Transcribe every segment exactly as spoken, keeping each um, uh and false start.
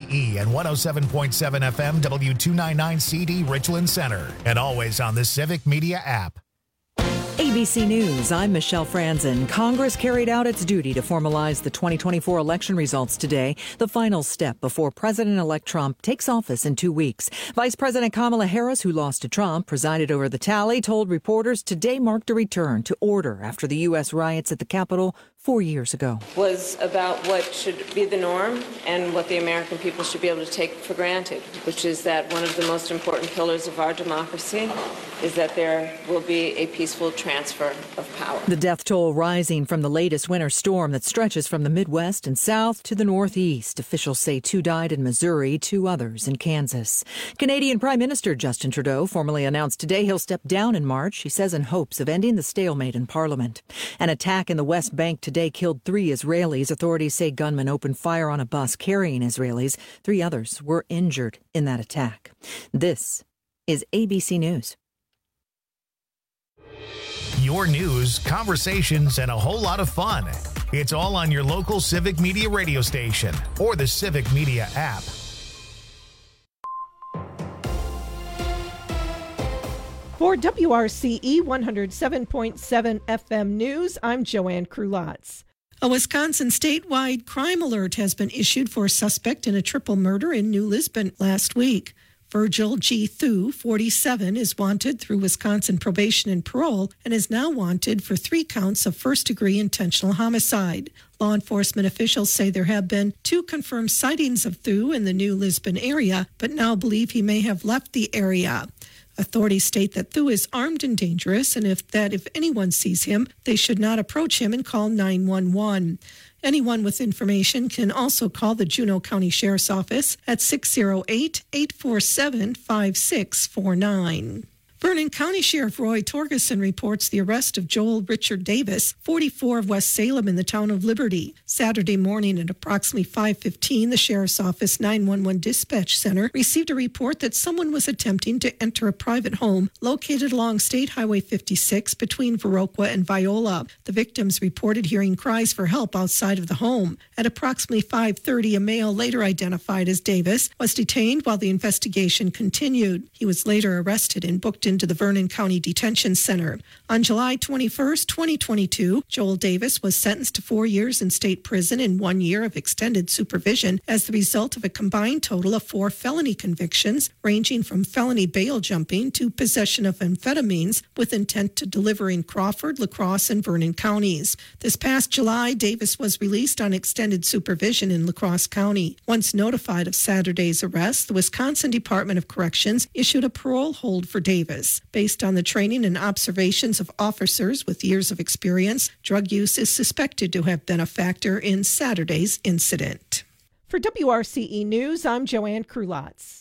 E and one oh seven point seven F M W two ninety-nine C D Richland Center. And always on the Civic Media app. A B C News, I'm Michelle Franzen. Congress carried out its duty to formalize the twenty twenty-four election results today, the final step before President-elect Trump takes office in two weeks. Vice President Kamala Harris, who lost to Trump, presided over the tally, told reporters today marked a return to order after the U S riots at the Capitol four years ago. Was about what should be the norm and what the American people should be able to take for granted, which is that one of the most important pillars of our democracy is that there will be a peaceful transfer of power. The death toll rising from the latest winter storm that stretches from the Midwest and South to the Northeast. Officials say two died in Missouri, two others in Kansas. Canadian Prime Minister Justin Trudeau formally announced today he'll step down in March, he says, in hopes of ending the stalemate in Parliament. An attack in the West Bank today killed three Israelis. Authorities say gunmen opened fire on a bus carrying Israelis. Three others were injured in that attack. This is A B C News. Your news, conversations, and a whole lot of fun. It's all on your local Civic Media radio station or the Civic Media app. For W R C E one oh seven point seven F M News, I'm Joanne Krulotz. A Wisconsin statewide crime alert has been issued for a suspect in a triple murder in New Lisbon last week. Virgil G. Thu, forty-seven, is wanted through Wisconsin probation and parole and is now wanted for three counts of first-degree intentional homicide. Law enforcement officials say there have been two confirmed sightings of Thu in the New Lisbon area, but now believe he may have left the area. Authorities state that Thu is armed and dangerous, and if that if anyone sees him, they should not approach him and call nine one one. Anyone with information can also call the Juneau County Sheriff's Office at six oh eight, eight four seven, five six four nine. Vernon County Sheriff Roy Torgerson reports the arrest of Joel Richard Davis, forty-four, of West Salem in the town of Liberty. Saturday morning at approximately five fifteen, the Sheriff's Office nine one one Dispatch Center received a report that someone was attempting to enter a private home located along State Highway fifty-six between Viroqua and Viola. The victims reported hearing cries for help outside of the home. At approximately five thirty, a male later identified as Davis was detained while the investigation continued. He was later arrested and booked into the Vernon County Detention Center. On July twenty-first, twenty twenty-two, Joel Davis was sentenced to four years in state prison and one year of extended supervision as the result of a combined total of four felony convictions, ranging from felony bail jumping to possession of amphetamines with intent to deliver in Crawford, La Crosse, and Vernon counties. This past July, Davis was released on extended supervision in La Crosse County. Once notified of Saturday's arrest, the Wisconsin Department of Corrections issued a parole hold for Davis. Based on the training and observations of officers with years of experience, drug use is suspected to have been a factor in Saturday's incident. For W R C E News, I'm Joanne Krulotz.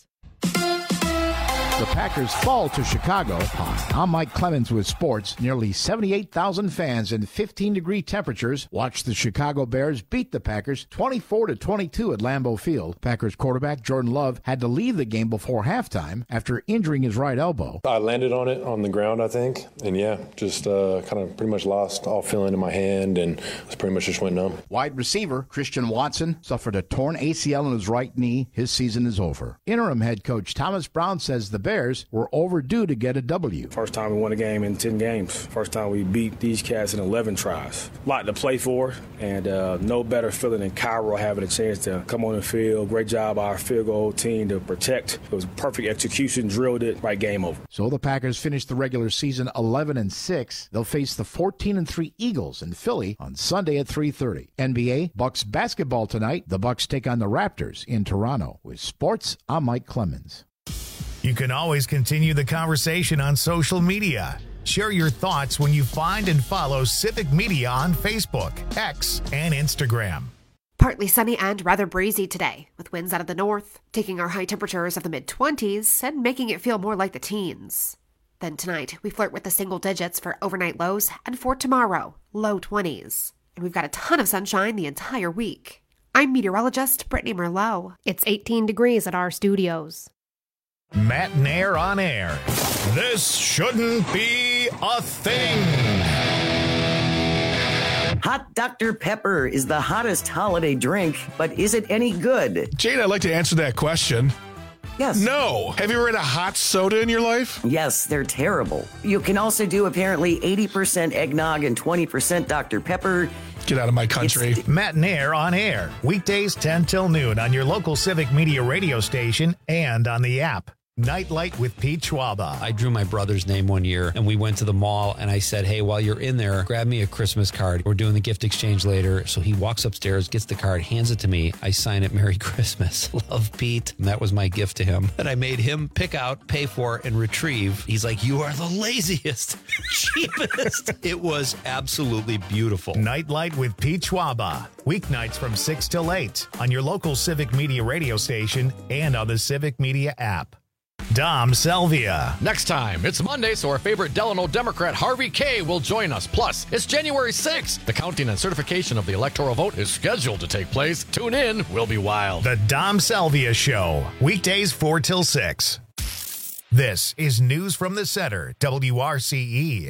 The Packers fall to Chicago. I'm Mike Clemens with sports. Nearly seventy-eight thousand fans in fifteen-degree temperatures watched the Chicago Bears beat the Packers twenty-four to twenty-two at Lambeau Field. Packers quarterback Jordan Love had to leave the game before halftime after injuring his right elbow. I landed on it on the ground, I think, and yeah, just uh, kind of pretty much lost all feeling in my hand and pretty much just went numb. Wide receiver Christian Watson suffered a torn A C L in his right knee. His season is over. Interim head coach Thomas Brown says the Bears were overdue to get a W. First time we won a game in ten games. First time we beat these cats in eleven tries. A lot to play for, and uh, no better feeling than Cairo having a chance to come on the field. Great job our field goal team to protect. It was perfect execution, drilled it, right, game over. So the Packers finished the regular season eleven and six. They'll face the fourteen and three Eagles in Philly on Sunday at three thirty. N B A Bucks basketball tonight. The Bucks take on the Raptors in Toronto. With sports, I'm Mike Clemens. You can always continue the conversation on social media. Share your thoughts when you find and follow Civic Media on Facebook, X, and Instagram. Partly sunny and rather breezy today, with winds out of the north, taking our high temperatures of the mid-twenties and making it feel more like the teens. Then tonight, we flirt with the single digits for overnight lows, and for tomorrow, low twenties. And we've got a ton of sunshine the entire week. I'm meteorologist Brittany Merlot. It's eighteen degrees at our studios. Matt Nair on air. This shouldn't be a thing. Hot Doctor Pepper is the hottest holiday drink, but is it any good? Jade, I'd like to answer that question. Yes. No. Have you ever had a hot soda in your life? Yes, they're terrible. You can also do apparently eighty percent eggnog and twenty percent Doctor Pepper. Get out of my country. It's Matt and Air on air. Weekdays ten till noon on your local Civic Media radio station and on the app. Nightlight with Pete Schwaba. I drew my brother's name one year and we went to the mall and I said, hey, while you're in there, grab me a Christmas card. We're doing the gift exchange later. So he walks upstairs, gets the card, hands it to me. I sign it, Merry Christmas. Love, Pete. And that was my gift to him. And I made him pick out, pay for, and retrieve. He's like, you are the laziest, cheapest. It was absolutely beautiful. Nightlight with Pete Schwaba. Weeknights from six till eight on your local Civic Media radio station and on the Civic Media app. Dom Salvia. Next time, it's Monday, so our favorite Delano Democrat Harvey Kaye will join us. Plus, it's January sixth. The counting and certification of the electoral vote is scheduled to take place. Tune in. We'll be wild. The Dom Salvia Show. Weekdays four till six. This is News from the Center, W R C E.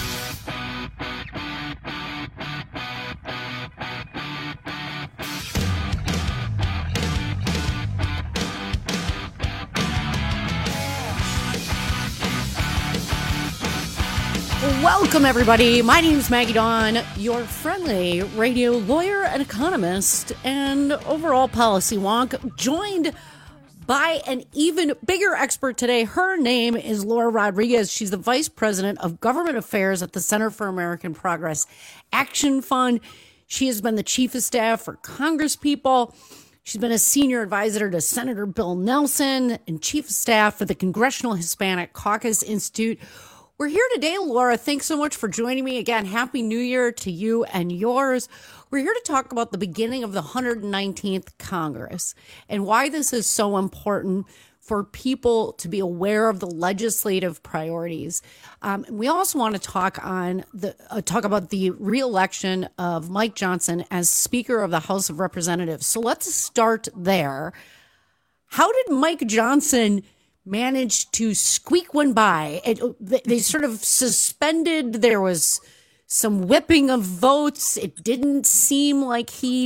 Welcome, everybody. My name is Maggie Dawn, your friendly radio lawyer and economist and overall policy wonk, joined by an even bigger expert today. Her name is Laura Rodriguez. She's the Vice President of Government Affairs at the Center for American Progress Action Fund. She has been the Chief of Staff for Congresspeople. She's been a senior advisor to Senator Bill Nelson and Chief of Staff for the Congressional Hispanic Caucus Institute. We're here today, Laura. Thanks so much for joining me again. Happy New Year to you and yours. We're here to talk about the beginning of the one hundred nineteenth Congress and why this is so important for people to be aware of the legislative priorities. Um, we also want to talk on the uh, talk about the reelection of Mike Johnson as Speaker of the House of Representatives. So let's start there. How did Mike Johnson managed to squeak one by? It, they sort of suspended. There was some whipping of votes. It didn't seem like he,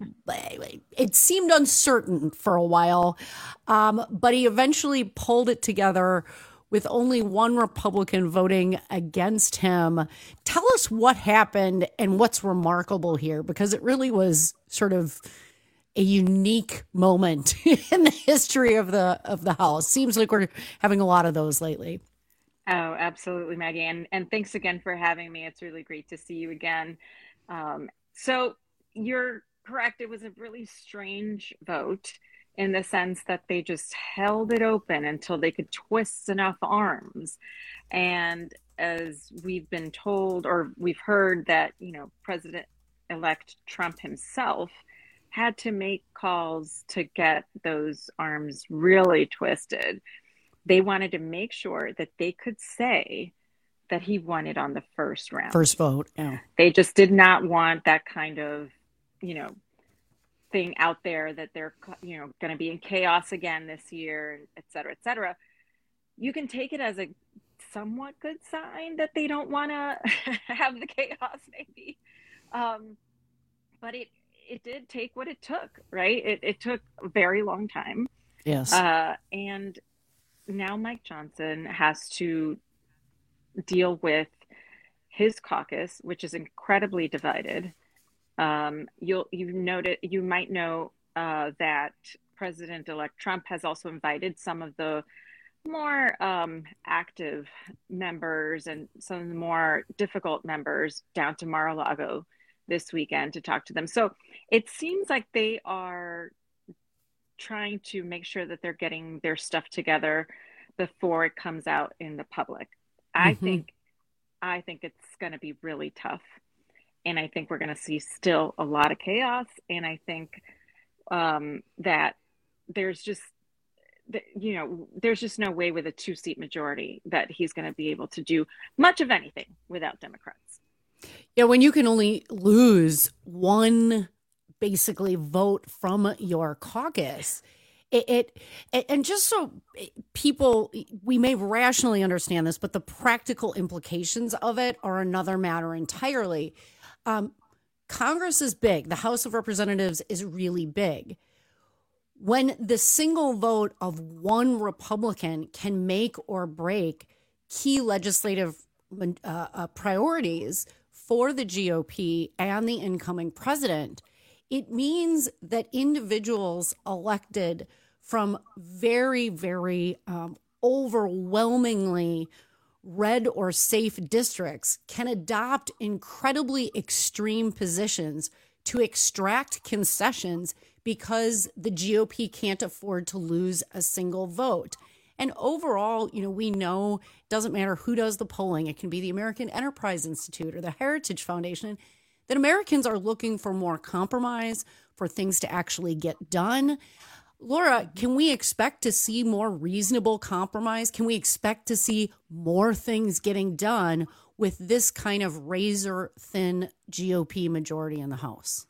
it seemed uncertain for a while. Um, but he eventually pulled it together with only one Republican voting against him. Tell us what happened and what's remarkable here, because it really was sort of a unique moment in the history of the of the House. Seems like we're having a lot of those lately. Oh, absolutely, Maggie. And, and thanks again for having me. It's really great to see you again. Um, so you're correct. It was a really strange vote in the sense that they just held it open until they could twist enough arms. And as we've been told, or we've heard that, you know, President-elect Trump himself had to make calls to get those arms really twisted. They wanted to make sure that they could say that he won it on the first round. First vote, yeah. They just did not want that kind of, you know, thing out there that they're, you know, going to be in chaos again this year, et cetera, et cetera. You can take it as a somewhat good sign that they don't want to have the chaos, maybe. Um, but it, it did take what it took, right? It, it took a very long time. Yes. Uh, and now Mike Johnson has to deal with his caucus, which is incredibly divided. Um, you'll, you noted, you might know uh, that President-elect Trump has also invited some of the more um, active members and some of the more difficult members down to Mar-a-Lago this weekend to talk to them. So it seems like they are trying to make sure that they're getting their stuff together before it comes out in the public. I mm-hmm. think, I think it's going to be really tough. And I think we're going to see still a lot of chaos. And I think um, that there's just, you know, there's just no way with a two seat majority that he's going to be able to do much of anything without Democrats. Yeah, when you can only lose one basically vote from your caucus, it, it and just so people, we may rationally understand this, but the practical implications of it are another matter entirely. Um, Congress is big. The House of Representatives is really big. When the single vote of one Republican can make or break key legislative uh, uh, priorities for the G O P and the incoming president, it means that individuals elected from very, very um, overwhelmingly red or safe districts can adopt incredibly extreme positions to extract concessions because the G O P can't afford to lose a single vote. And overall, you know, we know it doesn't matter who does the polling. It can be the American Enterprise Institute or the Heritage Foundation, that Americans are looking for more compromise, for things to actually get done. Laura, can we expect to see more reasonable compromise? Can we expect to see more things getting done with this kind of razor-thin G O P majority in the House?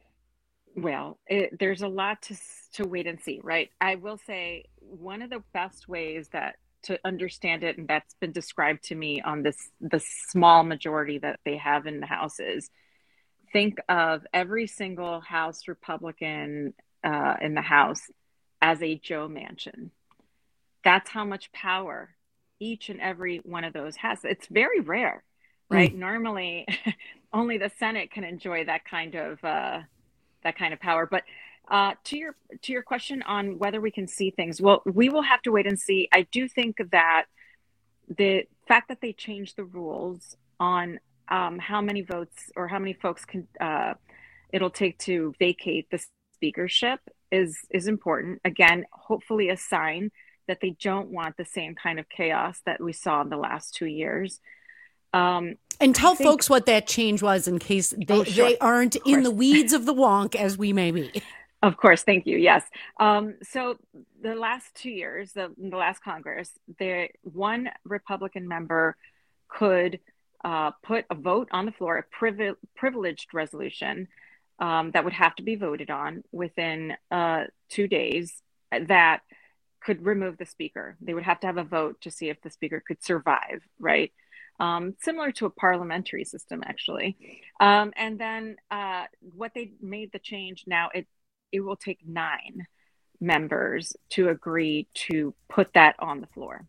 Well, it, there's a lot to to wait and see, right? I will say one of the best ways that to understand it, and that's been described to me on this the small majority that they have in the House, is think of every single House Republican uh, in the House as a Joe Manchin. That's how much power each and every one of those has. It's very rare, right? Mm. Normally, only the Senate can enjoy that kind of uh, that kind of power. But uh, to your to your question on whether we can see things, well, we will have to wait and see. I do think that the fact that they changed the rules on um, how many votes or how many folks can uh, it'll take to vacate the speakership is is important. Again, hopefully a sign that they don't want the same kind of chaos that we saw in the last two years. Um, and tell think, folks what that change was in case they, oh, sure. they aren't in the weeds of the wonk as we may be. Of course. Thank you. Yes. Um, so the last two years, the, the last Congress, the one Republican member could uh, put a vote on the floor, a privi- privileged resolution um, that would have to be voted on within uh, two days that could remove the speaker. They would have to have a vote to see if the speaker could survive, right? Um, similar to a parliamentary system, actually. Um, and then uh, what they made the change now, it it will take nine members to agree to put that on the floor.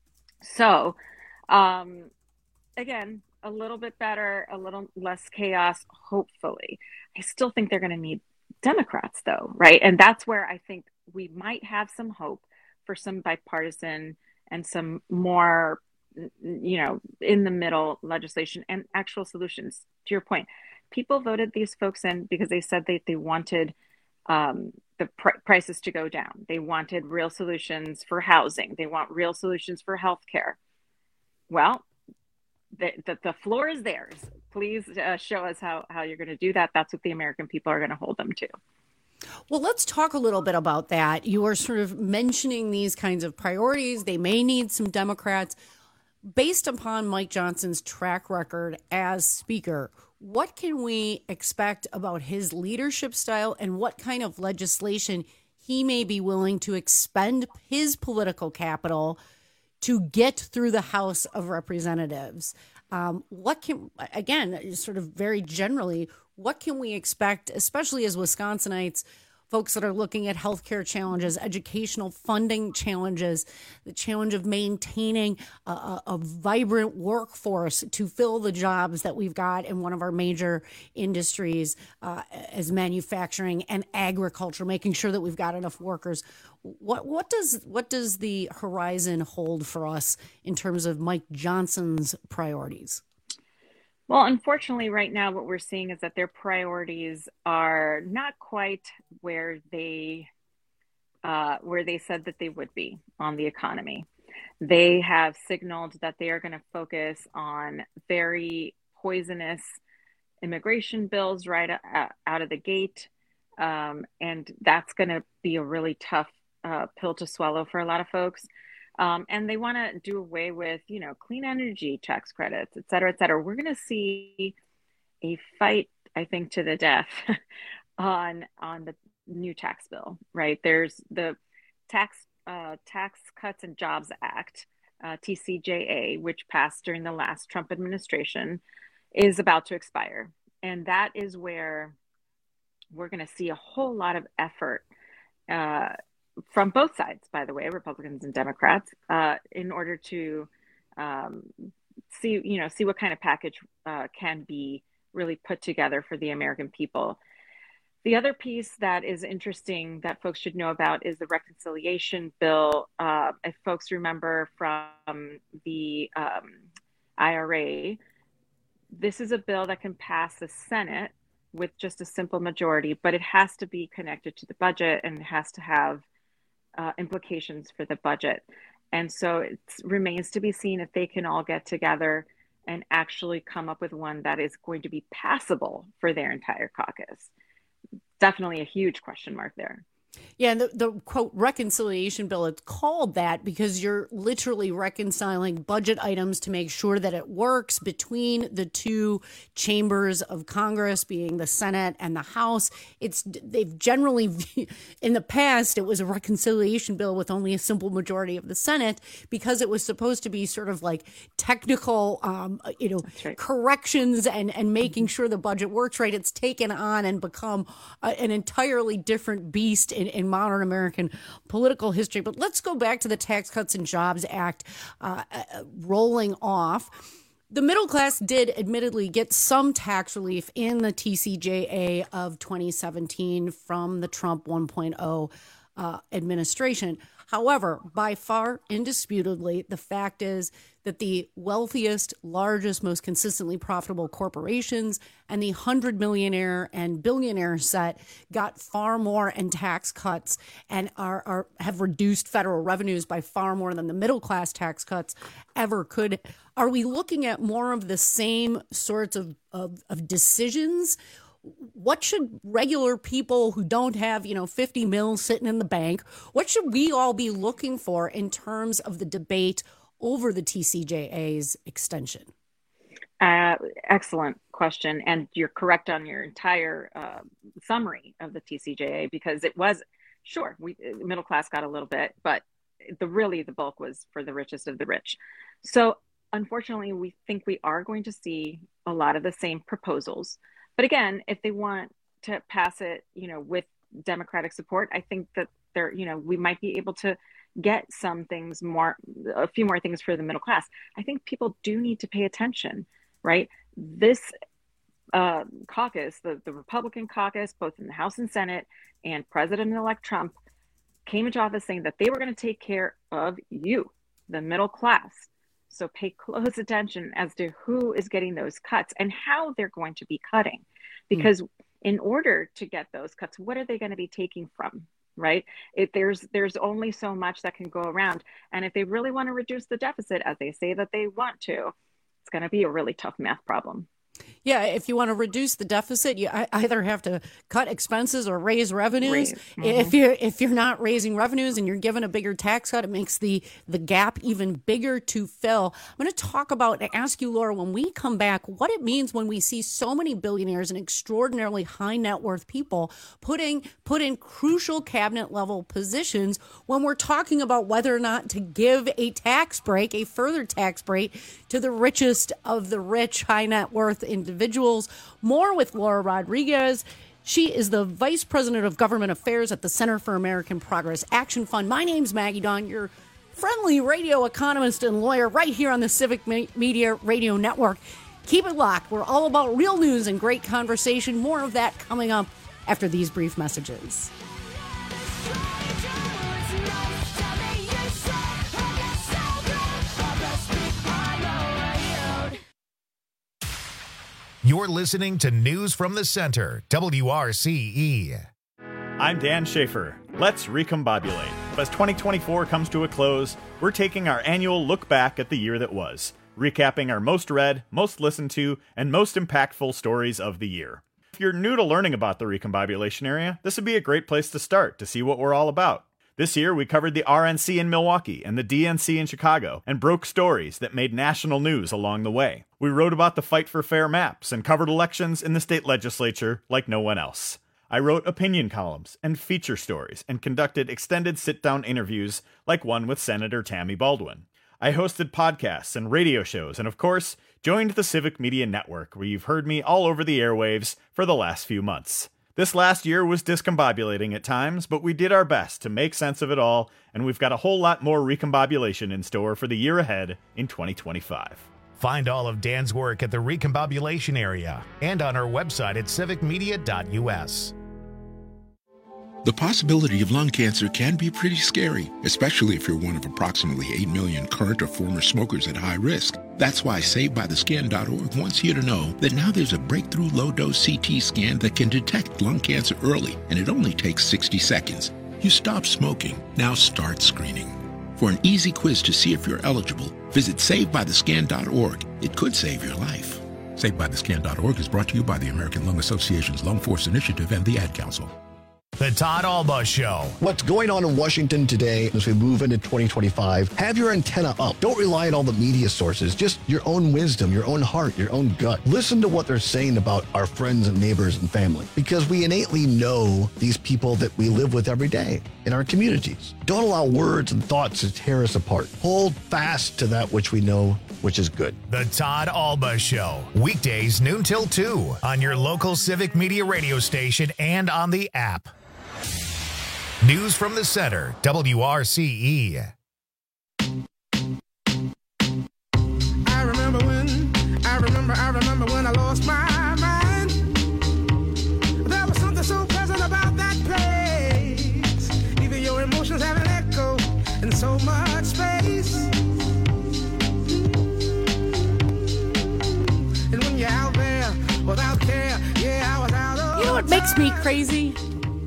So, um, again, a little bit better, a little less chaos, hopefully. I still think they're going to need Democrats, though, right? And that's where I think we might have some hope for some bipartisan and some more, you know, in the middle legislation and actual solutions. To your point, people voted these folks in because they said that they wanted um, the pr- prices to go down. They wanted real solutions for housing. They want real solutions for healthcare. Well, the, the, the floor is theirs. Please uh, show us how, how you're going to do that. That's what the American people are going to hold them to. Well, let's talk a little bit about that. You are sort of mentioning these kinds of priorities. They may need some Democrats. Based upon Mike Johnson's track record as Speaker, what can we expect about his leadership style and what kind of legislation he may be willing to expend his political capital to get through the House of Representatives? Um, what can, again, sort of very generally, what can we expect, especially as Wisconsinites, folks that are looking at healthcare challenges, educational funding challenges, the challenge of maintaining a, a, a vibrant workforce to fill the jobs that we've got in one of our major industries uh, as manufacturing and agriculture, making sure that we've got enough workers. What what does what does the horizon hold for us in terms of Mike Johnson's priorities? Well, unfortunately, right now, what we're seeing is that their priorities are not quite where they uh, where they said that they would be on the economy. They have signaled that they are going to focus on very poisonous immigration bills right a- out of the gate. Um, and that's going to be a really tough uh, pill to swallow for a lot of folks. Um, and they want to do away with, you know, clean energy tax credits, et cetera, et cetera. We're going to see a fight, I think, to the death on on the new tax bill, right? There's the tax uh, Tax Cuts and Jobs Act, uh, T C J A, which passed during the last Trump administration, is about to expire. and that is where we're going to see a whole lot of effort uh, from both sides, by the way, Republicans and Democrats, uh, in order to um, see, you know, see what kind of package uh, can be really put together for the American people. The other piece that is interesting that folks should know about is the reconciliation bill. Uh, if folks remember from the um, I R A, this is a bill that can pass the Senate with just a simple majority, but it has to be connected to the budget and it has to have uh, implications for the budget. And so it remains to be seen if they can all get together and actually come up with one that is going to be passable for their entire caucus. Definitely a huge question mark there. Yeah, and the, the quote reconciliation bill, it's called that because you're literally reconciling budget items to make sure that it works between the two chambers of Congress, being the Senate and the House. It's they've generally, in the past, it was a reconciliation bill with only a simple majority of the Senate because it was supposed to be sort of like technical, um, you know, right. corrections and, and making sure the budget works right. It's taken on and become a, an entirely different beast in In, in modern American political history. But let's go back to the Tax Cuts and Jobs Act uh, uh, rolling off. The middle class did admittedly get some tax relief in the T C J A of twenty seventeen from the Trump one point oh uh, administration. However, by far, indisputably, the fact is that the wealthiest, largest, most consistently profitable corporations and the hundred millionaire and billionaire set got far more in tax cuts and are, are have reduced federal revenues by far more than the middle class tax cuts ever could. Are we looking at more of the same sorts of, of, of decisions? What should regular people who don't have, you know, fifty mil sitting in the bank, what should we all be looking for in terms of the debate over the T C J A's extension? Uh, excellent question. And you're correct on your entire uh, summary of the T C J A, because it was, sure, we middle class got a little bit, but the really the bulk was for the richest of the rich. So unfortunately, we think we are going to see a lot of the same proposals. But again, if they want to pass it, you know, with Democratic support, I think that there, you know, we might be able to get some things more, a few more things for the middle class. I think people do need to pay attention, right? This uh, caucus, the, the Republican caucus, both in the House and Senate, and President-elect Trump came into office saying that they were going to take care of you, the middle class. So pay close attention as to who is getting those cuts and how they're going to be cutting. Because mm. in order to get those cuts, what are they going to be taking from, right? If there's there's only so much that can go around. And if they really want to reduce the deficit, as they say that they want to, it's going to be a really tough math problem. Yeah, if you want to reduce the deficit, you either have to cut expenses or raise revenues. Raise. Mm-hmm. If you're if you're not raising revenues and you're given a bigger tax cut, it makes the the gap even bigger to fill. I'm going to talk about and ask you, Laura, when we come back, what it means when we see so many billionaires and extraordinarily high net worth people putting put in crucial cabinet level positions when we're talking about whether or not to give a tax break, a further tax break to the richest of the rich, high net worth individuals. More with Laura Rodriguez. She is the Vice President of Government Affairs at the Center for American Progress Action Fund. My name's Maggie Dawn, your friendly radio economist and lawyer right here on the Civic Media Radio Network. Keep it locked. We're all about real news and great conversation. More of that coming up after these brief messages. You're listening to News from the Center, W R C E. I'm Dan Schaefer. Let's recombobulate. As twenty twenty-four comes to a close, we're taking our annual look back at the year that was, recapping our most read, most listened to, and most impactful stories of the year. If you're new to learning about the recombobulation area, this would be a great place to start to see what we're all about. This year, we covered the R N C in Milwaukee and the D N C in Chicago and broke stories that made national news along the way. We wrote about the fight for fair maps and covered elections in the state legislature like no one else. I wrote opinion columns and feature stories and conducted extended sit-down interviews like one with Senator Tammy Baldwin. I hosted podcasts and radio shows, and of course, joined the Civic Media Network, where you've heard me all over the airwaves for the last few months. This last year was discombobulating at times, but we did our best to make sense of it all, and we've got a whole lot more recombobulation in store for the year ahead in twenty twenty-five. Find all of Dan's work at the Recombobulation Area and on our website at civic media dot u s. The possibility of lung cancer can be pretty scary, especially if you're one of approximately eight million current or former smokers at high risk. That's why Save By The Scan dot org wants you to know that now there's a breakthrough low-dose C T scan that can detect lung cancer early, and it only takes sixty seconds. You stop smoking, now start screening. For an easy quiz to see if you're eligible, visit Save By The Scan dot org. It could save your life. Save By The Scan dot org is brought to you by the American Lung Association's Lung Force Initiative and the Ad Council. The Todd Alba Show. What's going on in Washington today as we move into twenty twenty-five? Have your antenna up. Don't rely on all the media sources. Just your own wisdom, your own heart, your own gut. Listen to what they're saying about our friends and neighbors and family, because we innately know these people that we live with every day in our communities. Don't allow words and thoughts to tear us apart. Hold fast to that which we know, which is good. The Todd Alba Show. Weekdays noon till two on your local Civic Media radio station and on the app. News from the Center, W R C E. I remember when, I remember, I remember when I lost my mind. There was something so pleasant about that place. Even your emotions have an echo in so much space. And when you're out there without care, yeah, I was out of You know what makes me crazy?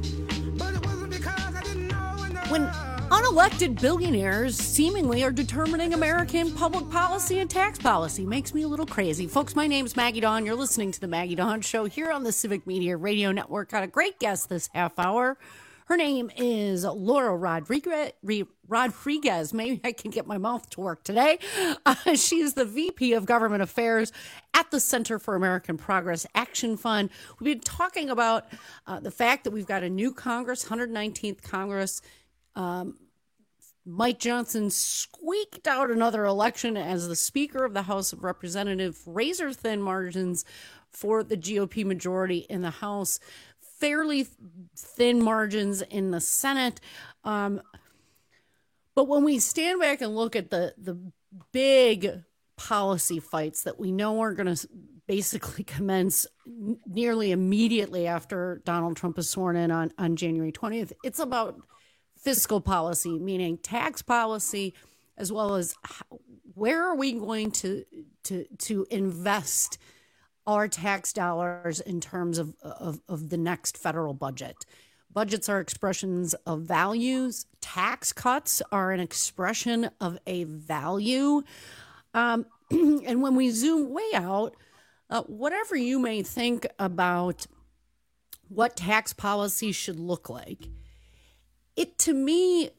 When unelected billionaires seemingly are determining American public policy and tax policy. Makes me a little crazy. Folks, my name is Maggie Dawn. You're listening to the Maggie Dawn Show here on the Civic Media Radio Network. Got a great guest this half hour. Her name is Laura Rodriguez. Rodriguez. Maybe I can get my mouth to work today. Uh, she is the V P of Government Affairs at the Center for American Progress Action Fund. We've been talking about uh, the fact that we've got a new Congress, one hundred nineteenth Congress. Um, Mike Johnson squeaked out another election as the Speaker of the House of Representatives, razor-thin margins for the G O P majority in the House, fairly thin margins in the Senate. Um, but when we stand back and look at the, the big policy fights that we know are going to basically commence nearly immediately after Donald Trump is sworn in on, on January twentieth, it's about fiscal policy, meaning tax policy, as well as how, where are we going to to to invest our tax dollars in terms of, of, of the next federal budget. Budgets are expressions of values. Tax cuts are an expression of a value. Um, and when we zoom way out, uh, whatever you may think about what tax policy should look like, it, to me,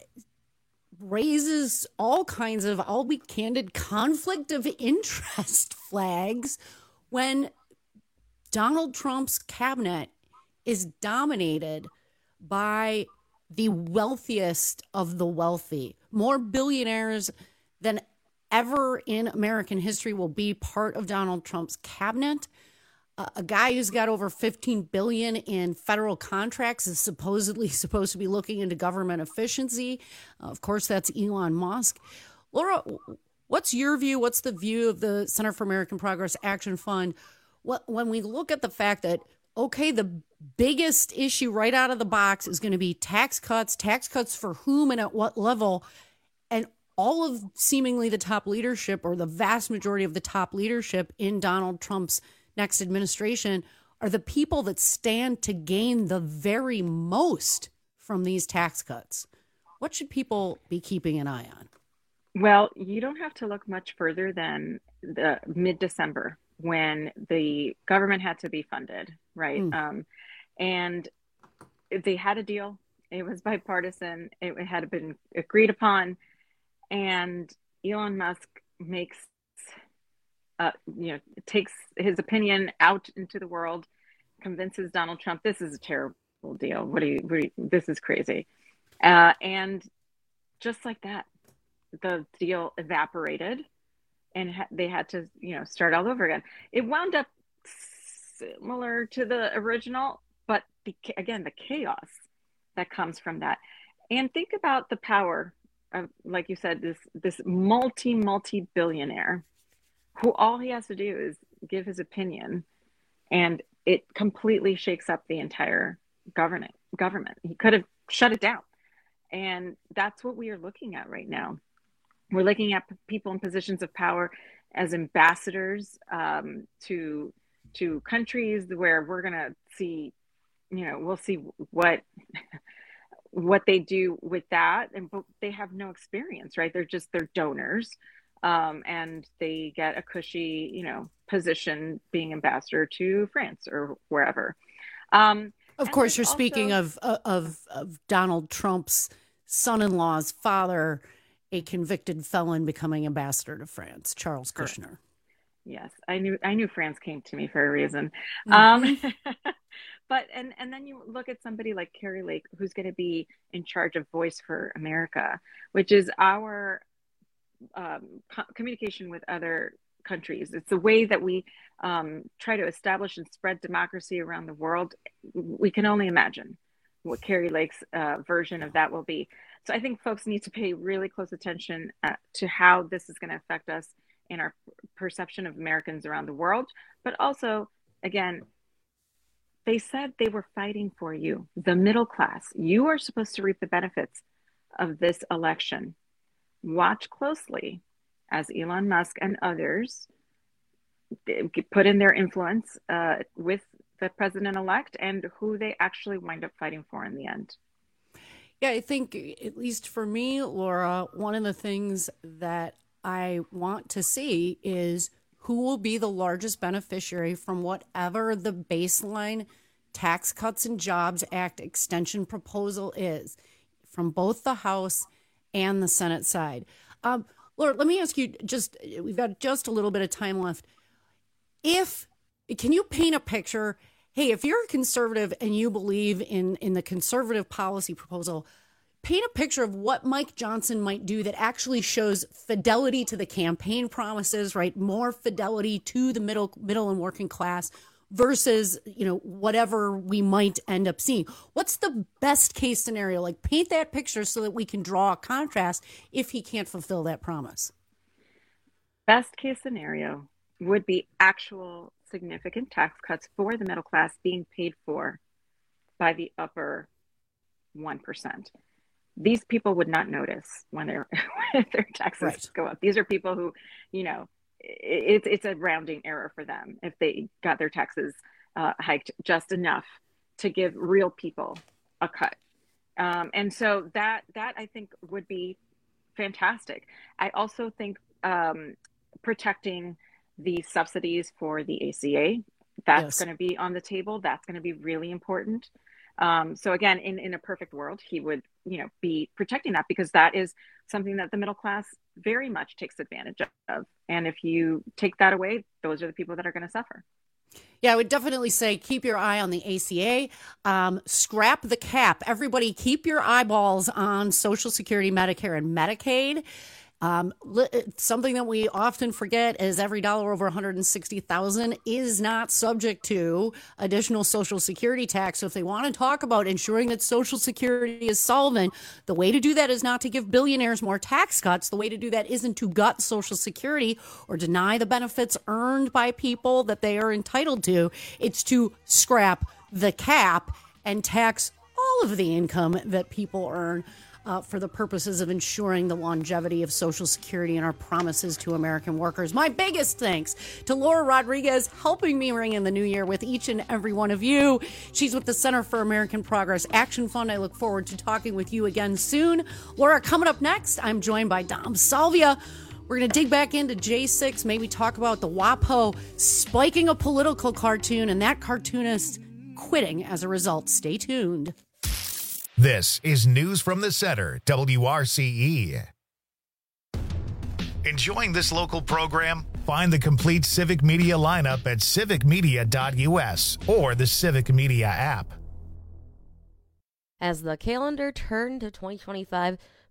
raises all kinds of, I'll be candid, conflict of interest flags when Donald Trump's cabinet is dominated by the wealthiest of the wealthy. More billionaires than ever in American history will be part of Donald Trump's cabinet. Uh, a guy who's got over fifteen billion dollars in federal contracts is supposedly supposed to be looking into government efficiency. Uh, of course, that's Elon Musk. Laura, what's your view? What's the view of the Center for American Progress Action Fund? What, when we look at the fact that, okay, the biggest issue right out of the box is going to be tax cuts, tax cuts for whom and at what level, and all of seemingly the top leadership, or the vast majority of the top leadership in Donald Trump's next administration, are the people that stand to gain the very most from these tax cuts. What should people be keeping an eye on? Well, you don't have to look much further than the mid-December, when the government had to be funded, right? Mm. Um, and they had a deal. It was bipartisan. It had been agreed upon. And Elon Musk makes, uh, you know, takes his opinion out into the world, convinces Donald Trump, this is a terrible deal. What do you, what do you this is crazy. Uh, and just like that, the deal evaporated and ha- they had to, you know, start all over again. It wound up similar to the original, but the, again, the chaos that comes from that. And think about the power of, like you said, this this multi multi billionaire who all he has to do is give his opinion, and it completely shakes up the entire government. Government. He could have shut it down, and that's what we are looking at right now. We're looking at people in positions of power as ambassadors um, to to countries where we're going to see, you know, we'll see what. what they do with that, and but they have no experience, right? They're just they're donors, um, and they get a cushy, you know, position being ambassador to France or wherever. Um, of course, you're also speaking of, of of Donald Trump's son-in-law's father, a convicted felon becoming ambassador to France, Charles Kushner. Yes, I knew I knew France came to me for a reason. Mm-hmm. Um, But and, and then you look at somebody like Kari Lake, who's going to be in charge of Voice for America, which is our um, co- communication with other countries. It's the way that we um, try to establish and spread democracy around the world. We can only imagine what Kari Lake's uh, version of that will be. So I think folks need to pay really close attention uh, to how this is going to affect us in our perception of Americans around the world. But also, again, they said they were fighting for you, the middle class. You are supposed to reap the benefits of this election. Watch closely as Elon Musk and others put in their influence uh, with the president-elect and who they actually wind up fighting for in the end. Yeah, I think, at least for me, Laura, one of the things that I want to see is who will be the largest beneficiary from whatever the baseline Tax Cuts and Jobs Act extension proposal is, from both the House and the Senate side. Um, Laura, let me ask you, just we've got just a little bit of time left. If, can you paint a picture, hey, if you're a conservative and you believe in, in the conservative policy proposal, paint a picture of what Mike Johnson might do that actually shows fidelity to the campaign promises, right? More fidelity to the middle middle and working class versus, you know, whatever we might end up seeing. What's the best case scenario? Like, paint that picture so that we can draw a contrast if he can't fulfill that promise. Best case scenario would be actual significant tax cuts for the middle class being paid for by the upper one percent. These people would not notice when their when their taxes right. go up. These are people who, you know, it's it's a rounding error for them if they got their taxes uh, hiked just enough to give real people a cut. Um, and so that that I think would be fantastic. I also think um, protecting the subsidies for the A C A, that's yes. going to be on the table. That's going to be really important. Um, so again, in, in a perfect world, he would, you know, be protecting that because that is something that the middle class very much takes advantage of. And if you take that away, those are the people that are going to suffer. Yeah, I would definitely say keep your eye on the A C A. Um, scrap the cap. Everybody keep your eyeballs on Social Security, Medicare, and Medicaid. Um, something that we often forget is every dollar over one hundred sixty thousand dollars is not subject to additional Social Security tax. So if they want to talk about ensuring that Social Security is solvent, the way to do that is not to give billionaires more tax cuts. The way to do that isn't to gut Social Security or deny the benefits earned by people that they are entitled to. It's to scrap the cap and tax all of the income that people earn. Uh, for the purposes of ensuring the longevity of Social Security and our promises to American workers. My biggest thanks to Laura Rodriguez, helping me ring in the new year with each and every one of you. She's with the Center for American Progress Action Fund. I look forward to talking with you again soon. Laura, coming up next, I'm joined by Dom Salvia. We're going to dig back into J six, maybe talk about the WAPO spiking a political cartoon and that cartoonist quitting as a result. Stay tuned. This is News from the Center, W R C E. Enjoying this local program? Find the complete Civic Media lineup at civic media dot u s or the Civic Media app. As the calendar turned to twenty twenty-five,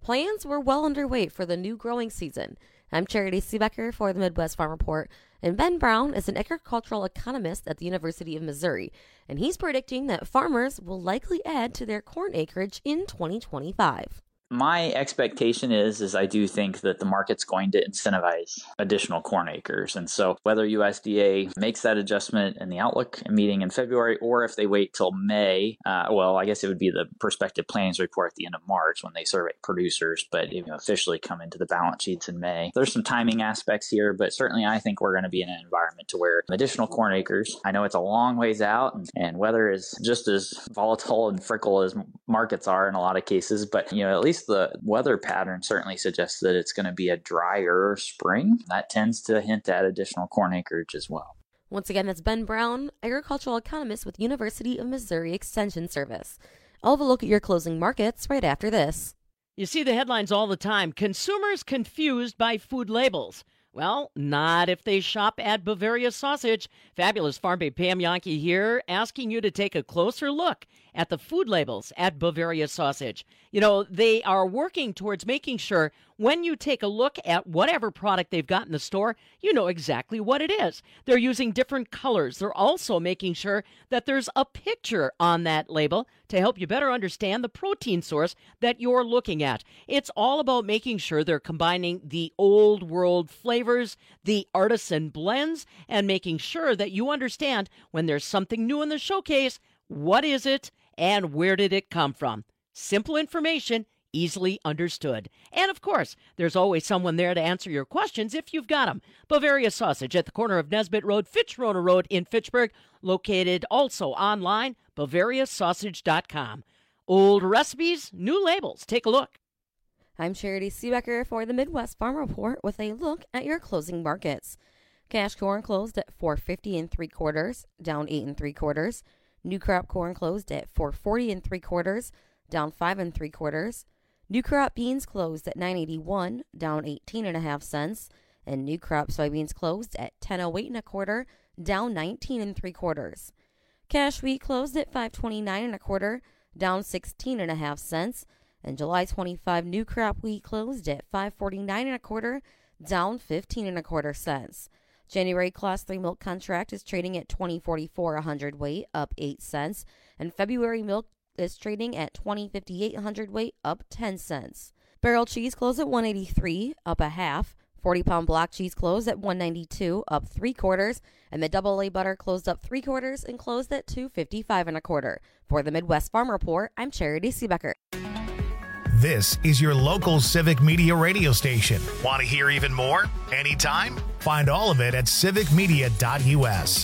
plans were well underway for the new growing season. I'm Charity Seebecker for the Midwest Farm Report, and Ben Brown is an agricultural economist at the University of Missouri, and he's predicting that farmers will likely add to their corn acreage in twenty twenty-five. My expectation is, is I do think that the market's going to incentivize additional corn acres. And so whether U S D A makes that adjustment in the outlook meeting in February, or if they wait till May, uh, well, I guess it would be the prospective plannings report at the end of March when they survey producers, but you know, officially come into the balance sheets in May. There's some timing aspects here, but certainly I think we're going to be in an environment to where additional corn acres, I know it's a long ways out, and, and weather is just as volatile and fickle as markets are in a lot of cases, but you know, at least the weather pattern certainly suggests that it's going to be a drier spring. That tends to hint at additional corn acreage as well. Once again, that's Ben Brown, agricultural economist with University of Missouri Extension Service. I'll have a look at your closing markets right after this. You see the headlines all the time. Consumers confused by food labels. Well, not if they shop at Bavaria Sausage. Fabulous Farm Babe Pam Yankee here, asking you to take a closer look at the food labels at Bavaria Sausage. You know, they are working towards making sure when you take a look at whatever product they've got in the store, you know exactly what it is. They're using different colors. They're also making sure that there's a picture on that label to help you better understand the protein source that you're looking at. It's all about making sure they're combining the old world flavors, the artisan blends, and making sure that you understand when there's something new in the showcase, what is it and where did it come from? Simple information, easily understood. And of course, there's always someone there to answer your questions if you've got them. Bavaria Sausage at the corner of Nesbitt Road, Fitch-Rona Road in Fitchburg, located also online, bavaria sausage dot com. Old recipes, new labels. Take a look. I'm Charity Seebecker for the Midwest Farm Report with a look at your closing markets. Cash corn closed at four fifty and three quarters, down eight and three quarters. New crop corn closed at four forty and three quarters, down five and three quarters. New crop beans closed at nine eighty-one, down eighteen and a half cents, and new crop soybeans closed at ten oh eight and a quarter, down nineteen and three quarters. Cash wheat closed at five twenty-nine and a quarter, down sixteen and a half cents, and July twenty-five new crop wheat closed at five forty-nine and a quarter, down fifteen and a quarter cents. January Class three milk contract is trading at twenty forty-four a hundredweight, up eight cents, and February milk is trading at twenty fifty-eight a hundredweight, up ten cents. Barrel cheese closed at one eighty-three, up a half. forty pound block cheese closed at one ninety-two, up three quarters, and the double A butter closed up three quarters and closed at two fifty-five and a quarter. For the Midwest Farm Report, I'm Charity Seebecker. This is your local Civic Media radio station. Want to hear even more? Anytime? Find all of it at civic media dot u s.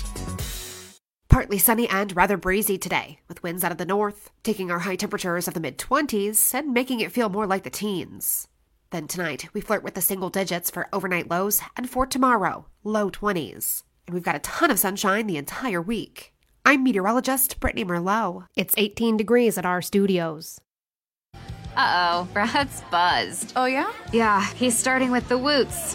Partly sunny and rather breezy today, with winds out of the north, taking our high temperatures of the mid-twenties and making it feel more like the teens. Then tonight, we flirt with the single digits for overnight lows, and for tomorrow, low twenties. And we've got a ton of sunshine the entire week. I'm meteorologist Brittany Merlot. It's eighteen degrees at our studios. Uh-oh, Brad's buzzed. Oh, yeah? Yeah, he's starting with the woots.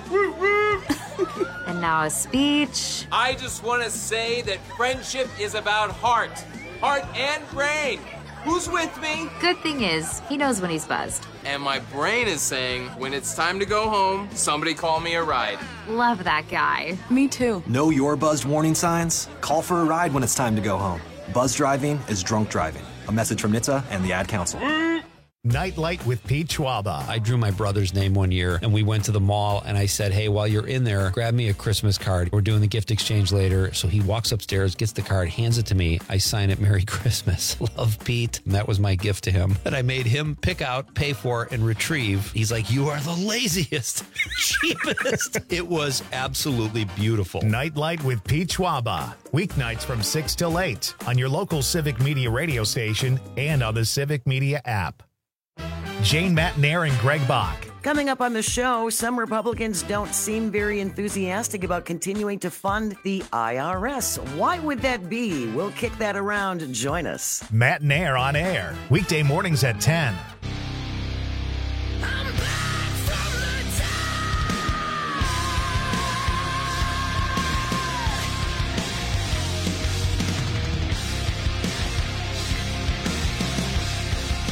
And now a speech. I just want to say that friendship is about heart. Heart and brain. Who's with me? Good thing is, he knows when he's buzzed. And my brain is saying, when it's time to go home, somebody call me a ride. Love that guy. Me too. Know your buzzed warning signs? Call for a ride when it's time to go home. Buzz driving is drunk driving. A message from N H T S A and the Ad Council. Nightlight with Pete Schwaba. I drew my brother's name one year, and we went to the mall, and I said, hey, while you're in there, grab me a Christmas card. We're doing the gift exchange later. So he walks upstairs, gets the card, hands it to me. I sign it, Merry Christmas. Love, Pete. And that was my gift to him that I made him pick out, pay for, and retrieve. He's like, you are the laziest, cheapest. It was absolutely beautiful. Nightlight with Pete Schwaba. Weeknights from six till eight on your local Civic Media radio station and on the Civic Media app. Jane Matnair and Greg Bach. Coming up on the show, some Republicans don't seem very enthusiastic about continuing to fund the I R S. Why would that be? We'll kick that around. Join us. Matnair on air, weekday mornings at ten.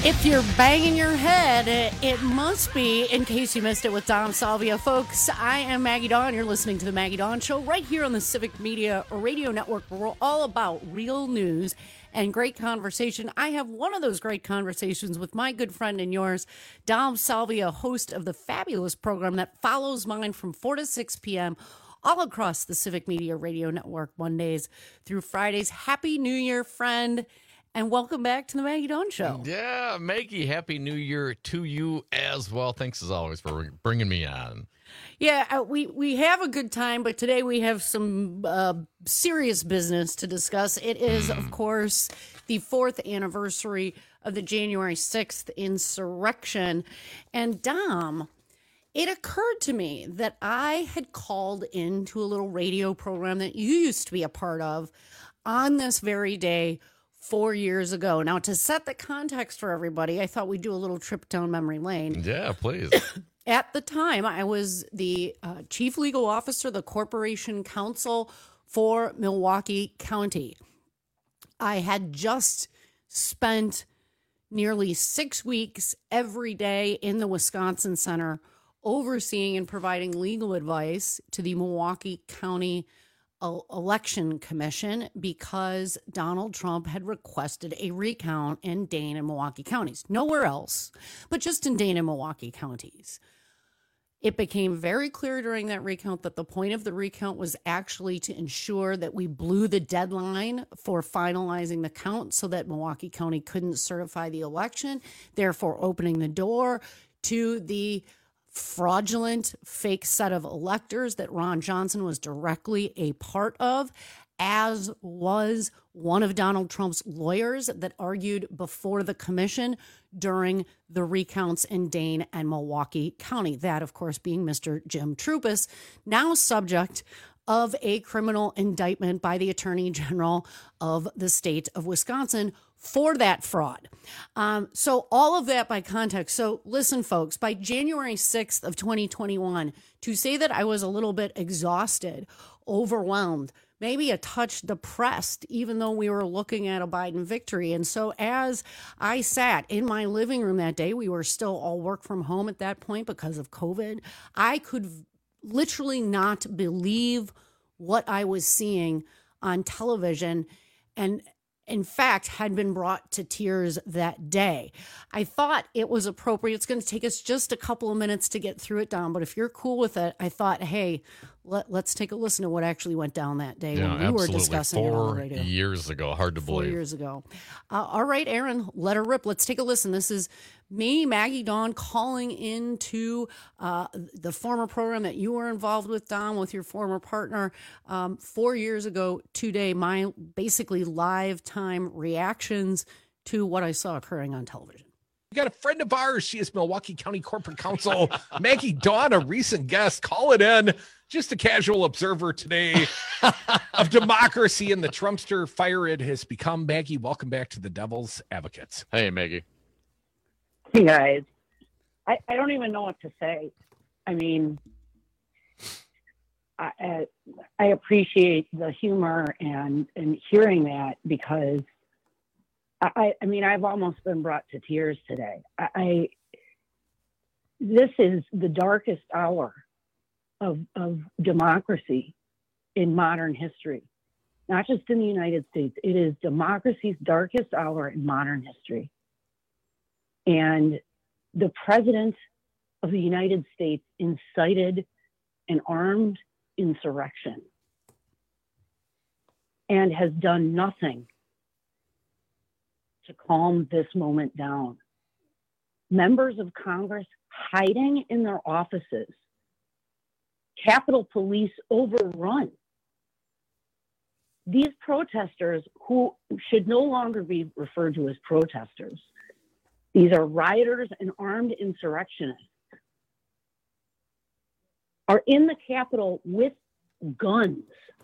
If you're banging your head, it, it must be, in case you missed it, with Dom Salvia. Folks, I am Maggie Dawn. You're listening to The Maggie Dawn Show right here on the Civic Media Radio Network, where we're all about real news and great conversation. I have one of those great conversations with my good friend and yours, Dom Salvia, host of the fabulous program that follows mine from four to six p.m. all across the Civic Media Radio Network, Mondays through Fridays. Happy New Year, friend. And welcome back to the Maggie Dawn Show. Yeah, Maggie, Happy New Year to you as well. Thanks as always for bringing me on. Yeah, uh, we, we have a good time, but today we have some uh, serious business to discuss. It is, mm. of course, the fourth anniversary of the January sixth insurrection. And Dom, it occurred to me that I had called into a little radio program that you used to be a part of on this very day four years ago. Now, to set the context for everybody, I thought we'd do a little trip down memory lane. Yeah, please. At the time, I was the uh, chief legal officer, the corporation counsel for Milwaukee County. I had just spent nearly six weeks every day in the Wisconsin Center overseeing and providing legal advice to the Milwaukee County Election Commission because Donald Trump had requested a recount in Dane and Milwaukee counties. Nowhere else, but just in Dane and Milwaukee counties. It became very clear during that recount that the point of the recount was actually to ensure that we blew the deadline for finalizing the count so that Milwaukee County couldn't certify the election, therefore opening the door to the fraudulent fake set of electors that Ron Johnson was directly a part of, as was one of Donald Trump's lawyers that argued before the commission during the recounts in Dane and Milwaukee County. That, of course, being Mister Jim Troupis, now subject of a criminal indictment by the Attorney General of the state of Wisconsin for that fraud. Um, so all of that by context. So listen, folks, by January sixth of twenty twenty-one, to say that I was a little bit exhausted, overwhelmed, maybe a touch depressed, even though we were looking at a Biden victory. And so as I sat in my living room that day, we were still all work from home at that point because of COVID. I could literally not believe what I was seeing on television, and in fact, had been brought to tears that day. I thought it was appropriate. It's going to take us just a couple of minutes to get through it, Don, but if you're cool with it, I thought, hey, let, let's take a listen to what actually went down that day yeah, when we absolutely. were discussing Four it on the radio. years ago. Hard to Four believe. years ago. Uh, all right, Aaron, let her rip. Let's take a listen. This is me, Maggie Dawn, calling into uh, the former program that you were involved with, Don, with your former partner. Um, four years ago today, my basically live time reactions to what I saw occurring on television. We got a friend of ours. She is Milwaukee County Corporate Counsel, Maggie Dawn, a recent guest. Call it in. Just a casual observer today of democracy and the Trumpster fire it has become. Maggie, welcome back to the Devil's Advocates. Hey, Maggie. Hey, guys. I, I don't even know what to say. I mean, I, I, I appreciate the humor and, and hearing that because, I, I mean, I've almost been brought to tears today. I, I this is the darkest hour of, of democracy in modern history, not just in the United States. It is democracy's darkest hour in modern history. And the president of the United States incited an armed insurrection and has done nothing to calm this moment down. Members of Congress hiding in their offices, Capitol Police overrun. These protesters, who should no longer be referred to as protesters, these are rioters and armed insurrectionists, are in the Capitol with guns.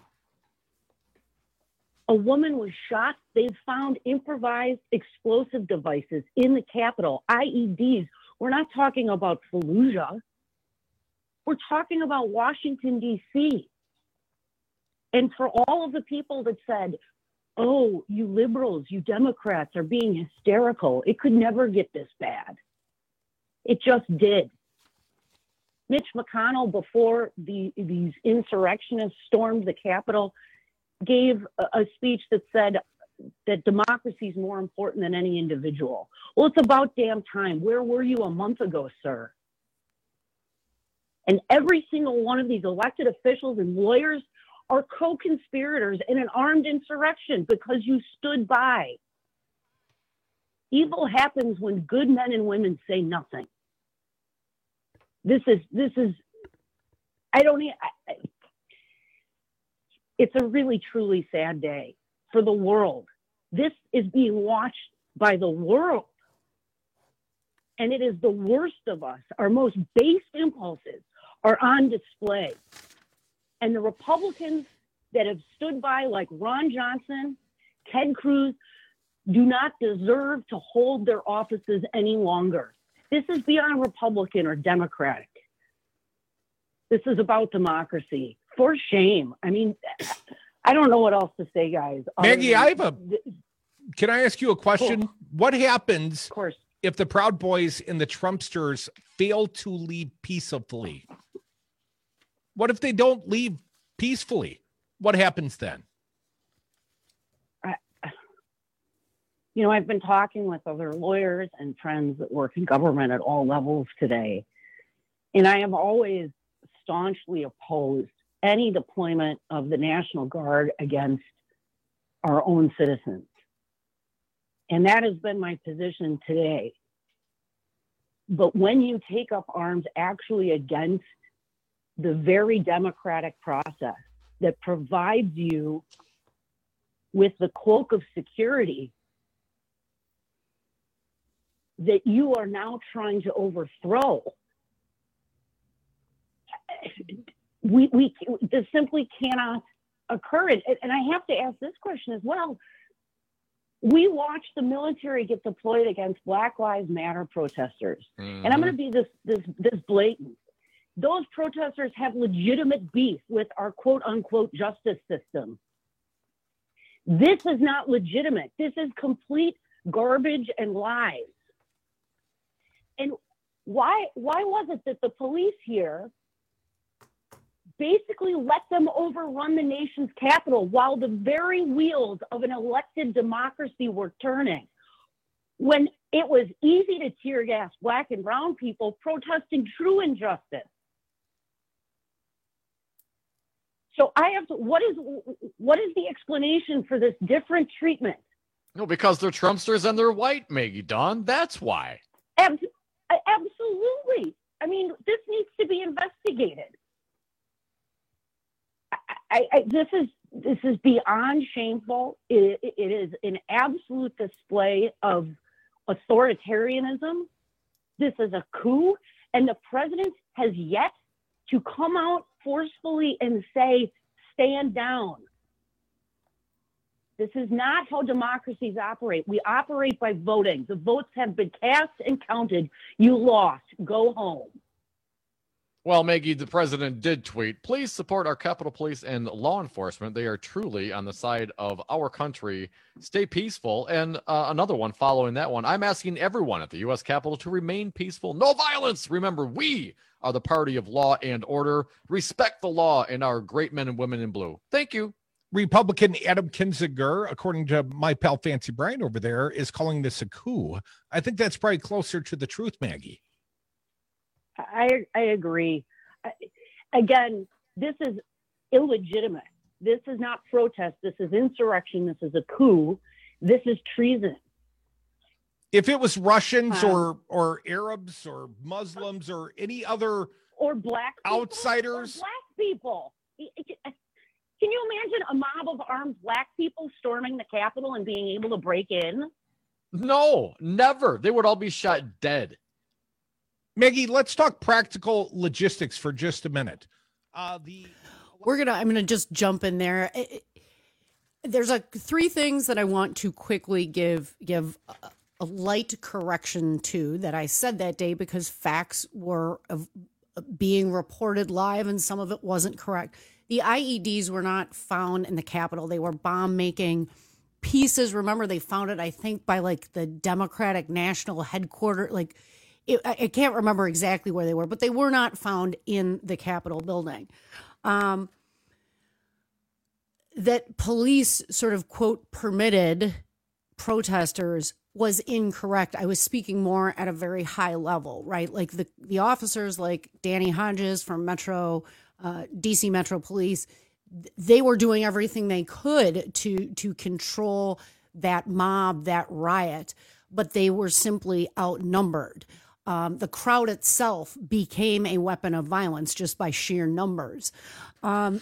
A woman was shot. They've found improvised explosive devices in the Capitol, I E Ds. We're not talking about Fallujah. We're talking about Washington, D C. And for all of the people that said, oh, you liberals, you Democrats are being hysterical. It could never get this bad. It just did. Mitch McConnell, before the, these insurrectionists stormed the Capitol, gave a, a speech that said that democracy is more important than any individual. Well, it's about damn time. Where were you a month ago, sir? And every single one of these elected officials and lawyers are co-conspirators in an armed insurrection because you stood by. Evil happens when good men and women say nothing. This is, this is, I don't, I, it's a really, truly sad day for the world. This is being watched by the world. And it is the worst of us. Our most base impulses are on display. And the Republicans that have stood by, like Ron Johnson, Ted Cruz, do not deserve to hold their offices any longer. This is beyond Republican or Democratic. This is about democracy. For shame. I mean, I don't know what else to say, guys. Maggie, than, I have a, can I ask you a question? Cool. What happens of course. if the Proud Boys and the Trumpsters fail to leave peacefully? What if they don't leave peacefully? What happens then? I, you know, I've been talking with other lawyers and friends that work in government at all levels today, and I have always staunchly opposed any deployment of the National Guard against our own citizens. And that has been my position today. But when you take up arms actually against the very democratic process that provides you with the cloak of security that you are now trying to overthrow, we, we this simply cannot occur. And, and I have to ask this question as well. We watched the military get deployed against Black Lives Matter protesters. Mm-hmm. And I'm going to be this, this, this blatant. Those protesters have legitimate beef with our quote unquote justice system. This is not legitimate. This is complete garbage and lies. And why, why was it that the police here basically let them overrun the nation's capital while the very wheels of an elected democracy were turning? When it was easy to tear gas Black and brown people protesting true injustice. So I have to, what is, what is the explanation for this different treatment? No, because they're Trumpsters and they're white, Maggie Dawn. That's why. Ab- absolutely. I mean, this needs to be investigated. I, I, I, this is this is beyond shameful. It, it is an absolute display of authoritarianism. This is a coup, and the president has yet to come out forcefully and say, stand down. This is not how democracies operate. We operate by voting. The votes have been cast and counted. You lost. Go home. Well, Maggie, the president did tweet, please support our Capitol Police and law enforcement. They are truly on the side of our country. Stay peaceful. And uh, another one following that one, I'm asking everyone at the U S Capitol to remain peaceful. No violence. Remember, we are the party of law and order. Respect the law and our great men and women in blue. Thank you. Republican Adam Kinzinger, according to my pal Fancy Brian over there, is calling this a coup. I think that's probably closer to the truth, Maggie. I, I agree. I, again, this is illegitimate. This is not protest. This is insurrection. This is a coup. This is treason. If it was Russians um, or or Arabs or Muslims or any other or black people, outsiders, or black people. Can you imagine a mob of armed black people storming the Capitol and being able to break in? No, never. They would all be shot dead. Maggie, let's talk practical logistics for just a minute. Uh, the We're gonna. I'm gonna just jump in there. It, it, there's a three things that I want to quickly give give a, a light correction to that I said that day because facts were of, being reported live and some of it wasn't correct. The I E Ds were not found in the Capitol. They were bomb making pieces. Remember, they found it, I think, by like the Democratic National Headquarters. Like, it, I can't remember exactly where they were, but they were not found in the Capitol building. Um, that police sort of, quote, permitted protesters was incorrect. I was speaking more at a very high level, right? Like the, the officers like Danny Hodges from Metro, uh, D C Metro Police, they were doing everything they could to to control that mob, that riot, but they were simply outnumbered. Um, the crowd itself became a weapon of violence just by sheer numbers. Um,